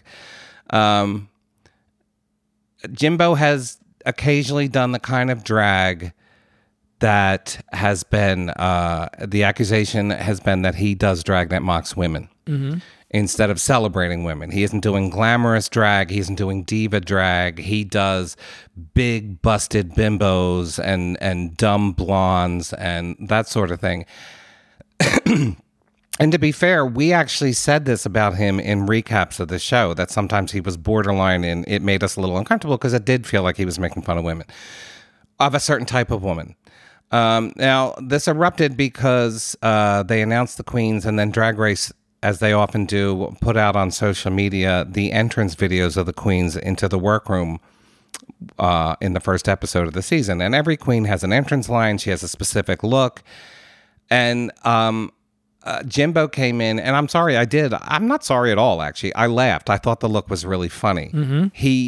Jimbo has occasionally done the kind of drag that has been, the accusation has been that he does drag that mocks women instead of celebrating women. He isn't doing glamorous drag. He isn't doing diva drag. He does big busted bimbos and dumb blondes and that sort of thing. And to be fair, we actually said this about him in recaps of the show, that sometimes he was borderline and it made us a little uncomfortable because it did feel like he was making fun of women, of a certain type of woman. Now, this erupted because they announced the queens, and then Drag Race, as they often do, put out on social media the entrance videos of the queens into the workroom in the first episode of the season. And every queen has an entrance line. She has a specific look. And Jimbo came in, and I'm sorry, I'm not sorry at all, actually. I laughed. I thought the look was really funny. Mm-hmm.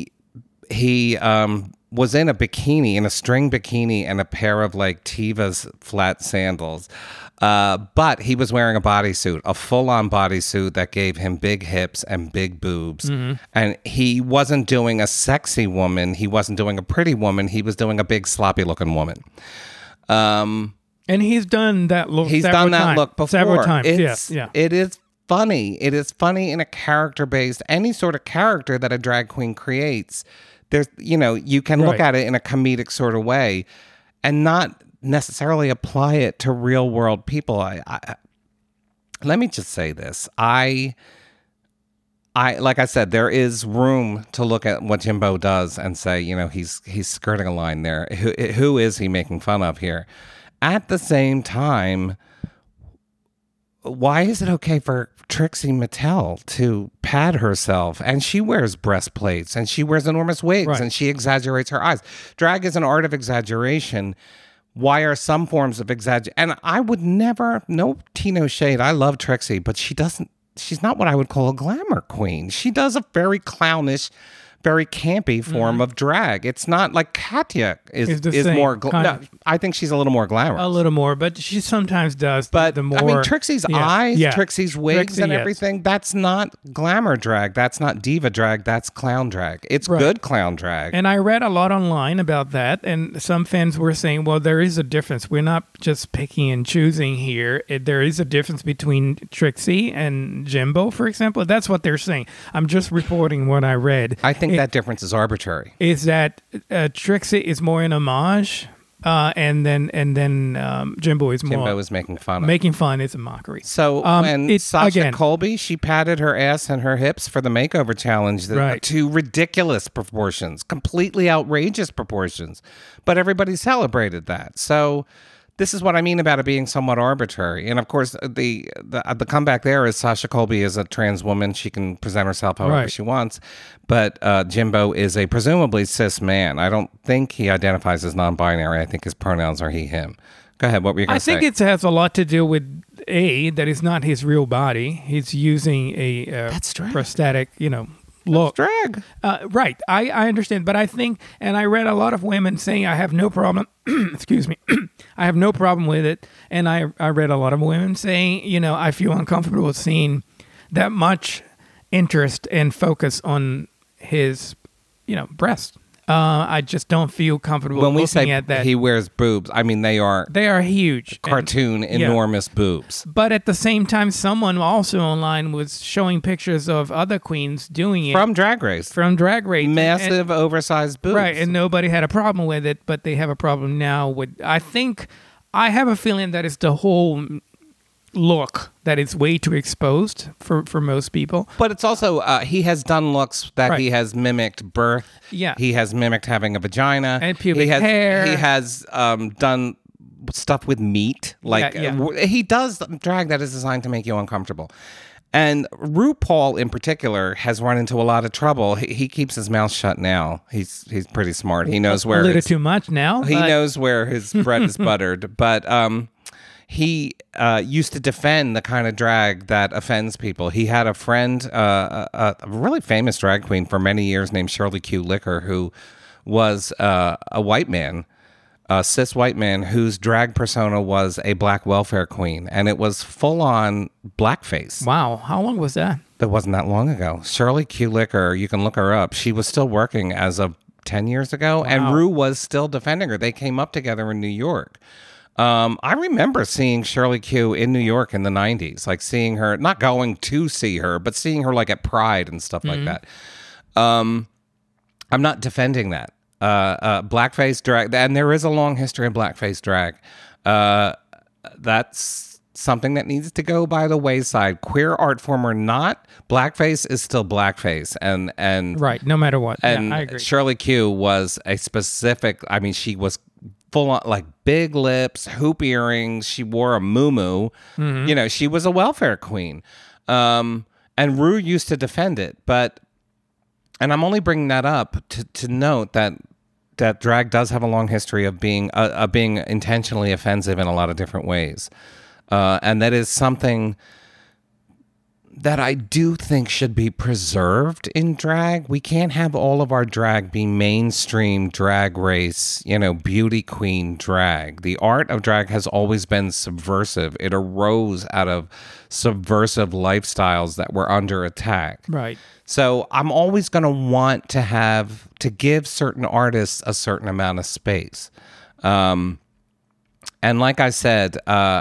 He was in a bikini, in a string bikini, and a pair of like Tevas flat sandals. But he was wearing a bodysuit, a full-on bodysuit that gave him big hips and big boobs. Mm-hmm. And he wasn't doing a sexy woman. He wasn't doing a pretty woman. He was doing a big sloppy-looking woman. And he's done that look. He's done that look before. Several times. Yeah. It is funny. It is funny in a character-based, any sort of character that a drag queen creates. There's, you can look at it in a comedic sort of way and not necessarily apply it to real world people. Let me just say this. I like I said, there is room to look at what Jimbo does and say, he's skirting a line there. Who is he making fun of here? At the same time, why is it okay for Trixie Mattel to pad herself? And she wears breastplates and she wears enormous wigs and she exaggerates her eyes. Drag is an art of exaggeration. Why are some forms of exaggeration? And I would never, no tea, no shade. I love Trixie, but she's not what I would call a glamour queen. She does a very clownish, very campy form of drag. It's not like Katya is more. No, I think she's a little more glamorous. A little more, but she sometimes does. But the more, I mean, Trixie's eyes, Trixie's wigs, and everything. That's not glamour drag. That's not diva drag. That's clown drag. It's good clown drag. And I read a lot online about that, and some fans were saying, "Well, there is a difference. We're not just picking and choosing here. There is a difference between Trixie and Jimbo, for example." That's what they're saying. I'm just reporting what I read. I think that difference is arbitrary. Is that Trixie is more an homage, and then Jimbo is more. Jimbo is making fun. Making fun is a mockery. So when Sasha Colby, she padded her ass and her hips for the makeover challenge to ridiculous proportions, completely outrageous proportions, but everybody celebrated that. So this is what I mean about it being somewhat arbitrary. And of course, the comeback there is Sasha Colby is a trans woman. She can present herself however she wants. But Jimbo is a presumably cis man. I don't think he identifies as non-binary. I think his pronouns are he, him. Go ahead. What were you going to say? I think it has a lot to do with, that is not his real body. He's using a prosthetic, look. That's drag. Right. I understand. But I think, and I read a lot of women saying, I have no problem, excuse me, I have no problem with it. And I read a lot of women saying, I feel uncomfortable seeing that much interest and focus on his, breast. I just don't feel comfortable when we looking say at that. He wears boobs, I mean, they are huge. Cartoon, enormous boobs. But at the same time, someone also online was showing pictures of other queens doing it. From Drag Race. Massive, oversized boobs. Right, and nobody had a problem with it, but they have a problem now with, I have a feeling that it's the whole look that is way too exposed for most people. But it's also, he has done looks that he has mimicked birth. Yeah. He has mimicked having a vagina. And pubic hair. He has done stuff with meat. He does drag that is designed to make you uncomfortable. And RuPaul in particular has run into a lot of trouble. He keeps his mouth shut now. He's pretty smart. He knows where... A little too much now. He knows where his bread is buttered. But... he used to defend the kind of drag that offends people. He had a friend, a really famous drag queen for many years named Shirley Q. Licker, who was a white man, a cis white man, whose drag persona was a black welfare queen. And it was full-on blackface. Wow. How long was that? That wasn't that long ago. Shirley Q. Licker, you can look her up. She was still working as of 10 years ago. Wow. And Ru was still defending her. They came up together in New York. I remember seeing Shirley Q in New York in the 90s, like seeing her, not going to see her, but seeing her like at Pride and stuff like that. I'm not defending that. Blackface drag, and there is a long history of blackface drag. That's something that needs to go by the wayside. Queer art form or not, blackface is still blackface. And right, no matter what. And I agree. Shirley Q was a specific, I mean, she was full on, like big lips, hoop earrings. She wore a muumuu. Mm-hmm. She was a welfare queen. And Ru used to defend it. And I'm only bringing that up to note that drag does have a long history of being intentionally offensive in a lot of different ways. And that is something that I do think should be preserved in drag. We can't have all of our drag be mainstream drag race, beauty queen drag. The art of drag has always been subversive. It arose out of subversive lifestyles that were under attack. Right. So I'm always going to want to give certain artists a certain amount of space. And like I said,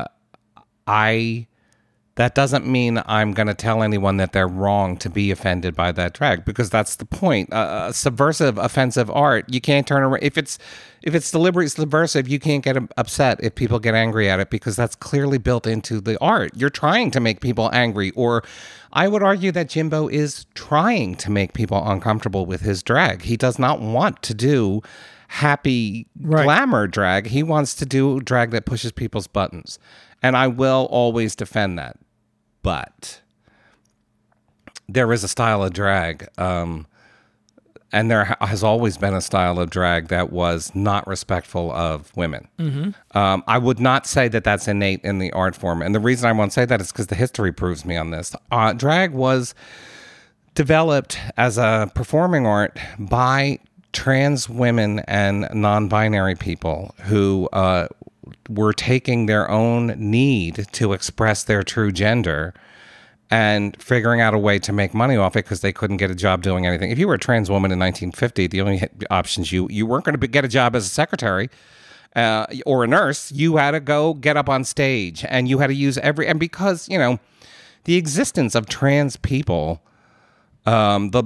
that doesn't mean I'm going to tell anyone that they're wrong to be offended by that drag, because that's the point. Subversive, offensive art, you can't turn around. If it's deliberately subversive, you can't get upset if people get angry at it, because that's clearly built into the art. You're trying to make people angry, or I would argue that Jimbo is trying to make people uncomfortable with his drag. He does not want to do happy glamour drag. He wants to do drag that pushes people's buttons. And I will always defend that. But there is a style of drag, and there has always been a style of drag that was not respectful of women. Mm-hmm. I would not say that that's innate in the art form. And the reason I won't say that is because the history proves me on this. Drag was developed as a performing art by trans women and non-binary people who were taking their own need to express their true gender and figuring out a way to make money off it because they couldn't get a job doing anything. If you were a trans woman in 1950, the only options you weren't going to get a job as a secretary or a nurse. You had to go get up on stage, and you had to use and because the existence of trans people. Most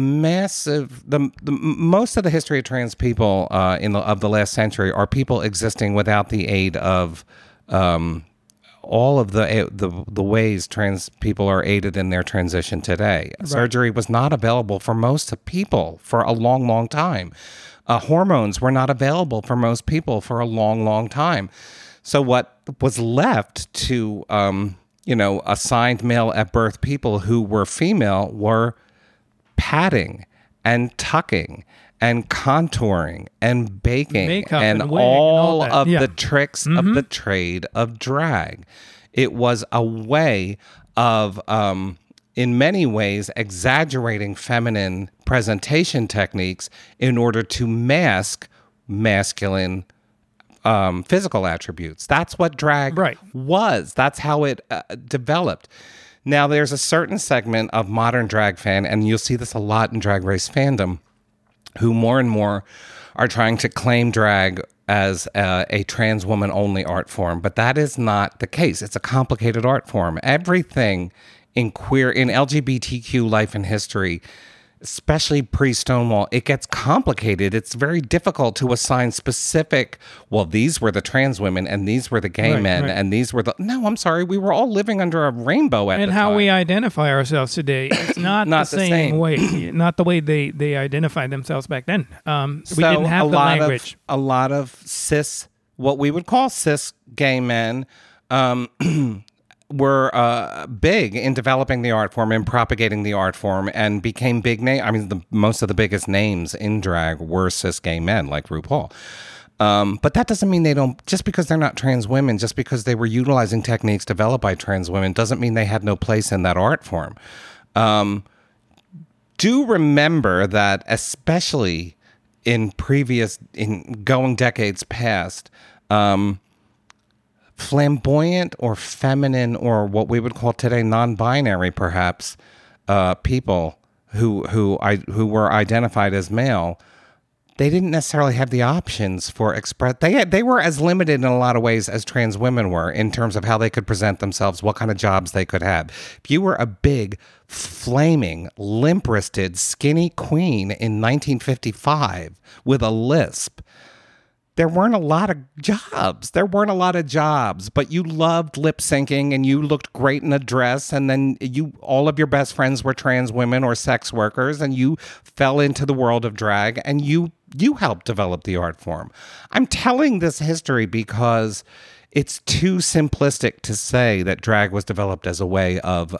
of the history of trans people of the last century are people existing without the aid of all of the ways trans people are aided in their transition today. Right. Surgery was not available for most people for a long, long time. Hormones were not available for most people for a long, long time. So what was left to assigned male at birth people who were female were padding and tucking and contouring and baking makeup and all of the tricks of the trade of drag. It was a way of, in many ways, exaggerating feminine presentation techniques in order to mask masculine physical attributes. That's what drag was. That's how it developed. Now, there's a certain segment of modern drag fan, and you'll see this a lot in Drag Race fandom, who more and more are trying to claim drag as a trans woman only art form, but that is not the case. It's a complicated art form. Everything in LGBTQ life and history, especially pre-Stonewall, it gets complicated. It's very difficult to assign specific, these were the trans women and these were the gay men and these were no, I'm sorry, we were all living under a rainbow at the time. And how we identify ourselves today, it's not, the same way, not the way they identified themselves back then. We didn't have the language. A lot of cis, what we would call cis gay men, were big in developing the art form and propagating the art form and became big name. I mean, most of the biggest names in drag were cis gay men like RuPaul. But that doesn't mean just because they're not trans women, just because they were utilizing techniques developed by trans women, doesn't mean they had no place in that art form. Do remember that, especially in going decades past, flamboyant or feminine, or what we would call today non-binary, perhaps, people who were identified as male, they didn't necessarily have the options for express. They were as limited in a lot of ways as trans women were in terms of how they could present themselves, what kind of jobs they could have. If you were a big, flaming, limp-wristed, skinny queen in 1955 with a lisp, there weren't a lot of jobs. But you loved lip syncing and you looked great in a dress. And then all of your best friends were trans women or sex workers, and you fell into the world of drag, and you helped develop the art form. I'm telling this history because it's too simplistic to say that drag was developed as a way of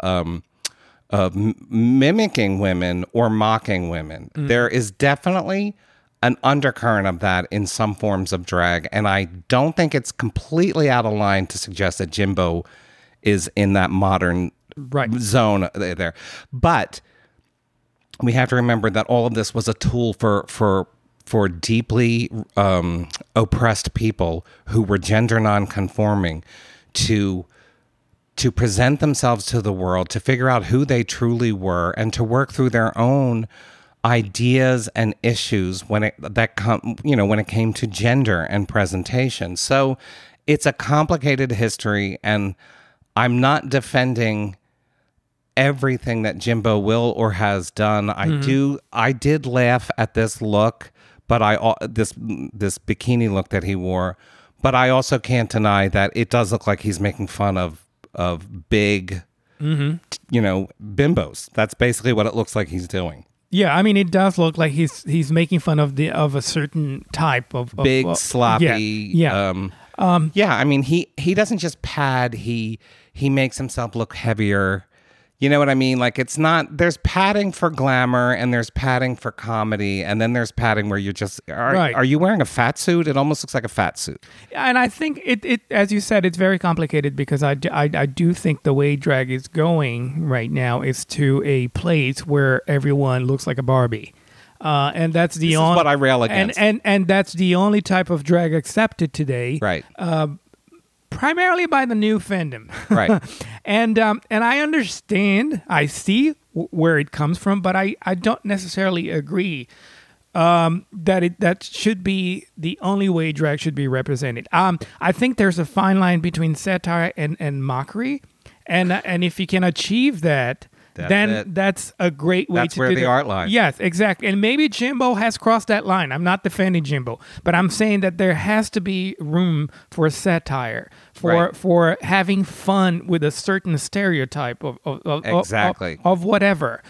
mimicking women or mocking women. There is definitely an undercurrent of that in some forms of drag. And I don't think it's completely out of line to suggest that Jimbo is in that modern zone there. But we have to remember that all of this was a tool for deeply oppressed people who were gender non-conforming to present themselves to the world, to figure out who they truly were, and to work through their own ideas and issues when it came to gender and presentation. So it's a complicated history, and I'm not defending everything that Jimbo will or has done. I did laugh at this look, but this bikini look that he wore, but I also can't deny that it does look like he's making fun of big, bimbos. That's basically what it looks like he's doing. Yeah, I mean, it does look like he's making fun of a certain type of big, sloppy. Yeah. I mean, he doesn't just pad. He makes himself look heavier. You know what I mean? Like, it's not. There's padding for glamour, and there's padding for comedy, and then there's padding where you're just. Are you wearing a fat suit? It almost looks like a fat suit. And I think it as you said, it's very complicated because I do think the way drag is going right now is to a place where everyone looks like a Barbie. And that's the only. This is what I rail against. And that's the only type of drag accepted today. Right. Primarily by the new fandom. Right. And I understand, I see where it comes from, but I don't necessarily agree that should be the only way drag should be represented. I think there's a fine line between satire and mockery, and if you can achieve that, that's a great way to do it. That's where the art lies. Yes, exactly. And maybe Jimbo has crossed that line. I'm not defending Jimbo, but I'm saying that there has to be room for satire, for having fun with a certain stereotype of whatever.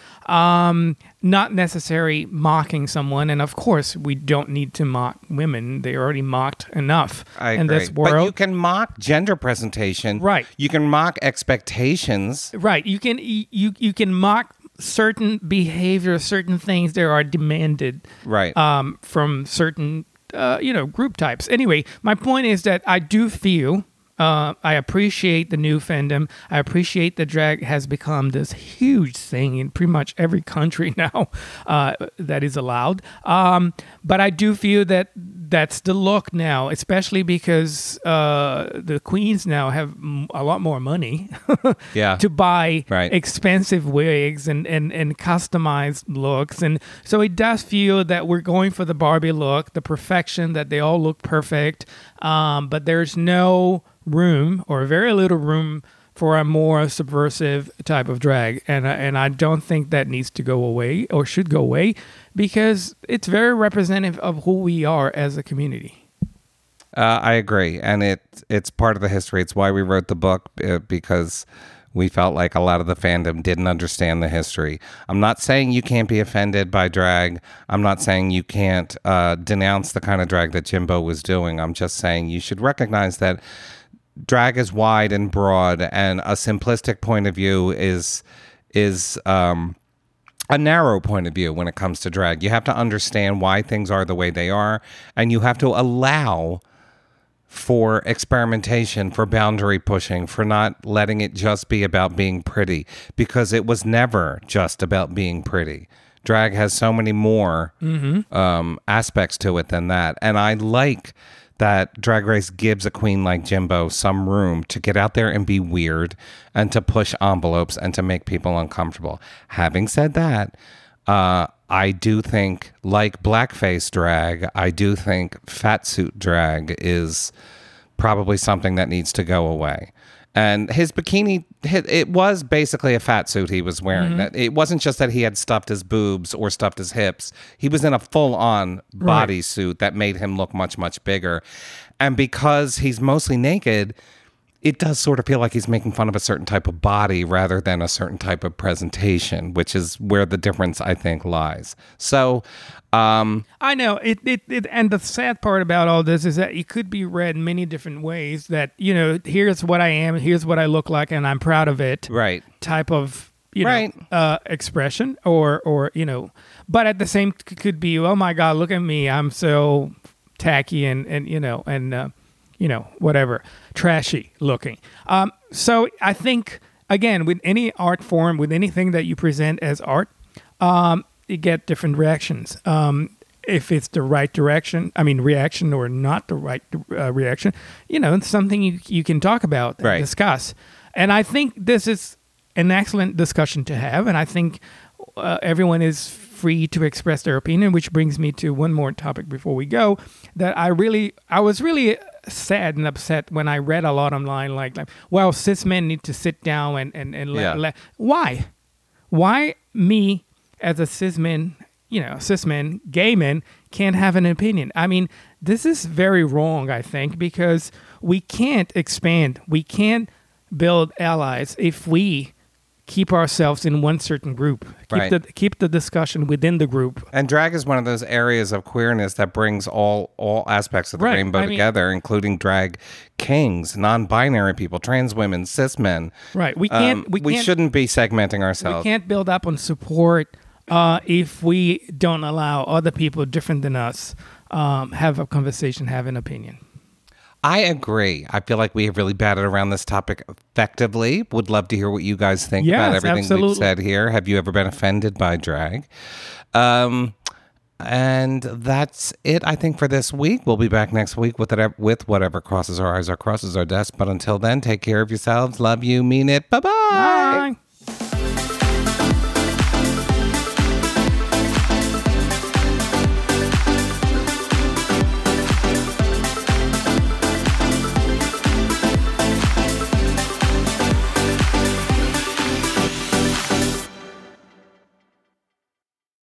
Not necessarily mocking someone. And of course, we don't need to mock women. They already mocked enough in this world. But you can mock gender presentation. Right. You can mock expectations. Right. You can mock certain behavior, certain things that are demanded from certain group types. Anyway, my point is that I do feel I appreciate the new fandom. I appreciate that drag has become this huge thing in pretty much every country now that is allowed. But I do feel that that's the look now, especially because the queens now have a lot more money to buy expensive wigs and customized looks. And so it does feel that we're going for the Barbie look, the perfection, that they all look perfect. But there's no room or very little room for a more subversive type of drag, and I don't think that needs to go away or should go away because it's very representative of who we are as a community. I agree, and it's part of the history. It's why we wrote the book, because we felt like a lot of the fandom didn't understand the history. I'm not saying you can't be offended by drag. I'm not saying you can't denounce the kind of drag that Jimbo was doing. I'm just saying you should recognize that drag is wide and broad, and a simplistic point of view is a narrow point of view when it comes to drag. You have to understand why things are the way they are, and you have to allow for experimentation, for boundary pushing, for not letting it just be about being pretty, because it was never just about being pretty. Drag has so many more aspects to it than that, and I like that Drag Race gives a queen like Jimbo some room to get out there and be weird and to push envelopes and to make people uncomfortable. Having said that, I do think, like blackface drag, I do think fatsuit drag is probably something that needs to go away. And his bikini, it was basically a fat suit he was wearing. It wasn't just that he had stuffed his boobs or stuffed his hips. He was in a full-on bodysuit that made him look much, much bigger. And because he's mostly naked, it does sort of feel like he's making fun of a certain type of body rather than a certain type of presentation, which is where the difference, I think, lies. So I know it, and the sad part about all this is that it could be read many different ways. That here's what I am, here's what I look like, and I'm proud of it. Right. Type of expression or but at the same could be, oh my God, look at me, I'm so tacky and whatever, trashy looking. So I think, again, with any art form, with anything that you present as art, you get different reactions. If it's the right reaction or not the right reaction, it's something you can talk about and discuss. And I think this is an excellent discussion to have. And I think everyone is free to express their opinion, which brings me to one more topic before we go, that I was really sad and upset when I read a lot online, like well, cis men need to sit down and why? Why me as a cis man, gay men can't have an opinion? I mean, this is very wrong, I think, because we can't expand. We can't build allies if we keep ourselves in one certain group. Keep the discussion within the group. And drag is one of those areas of queerness that brings all aspects of the rainbow together, including drag kings, non-binary people, trans women, cis men. Right. We shouldn't be segmenting ourselves. We can't build up on support if we don't allow other people different than us have a conversation, have an opinion. I agree. I feel like we have really batted around this topic effectively. Would love to hear what you guys think about everything we've said here. Have you ever been offended by drag? And that's it, I think, for this week. We'll be back next week with whatever crosses our eyes or crosses our desk. But until then, take care of yourselves. Love you. Mean it. Bye-bye. Bye.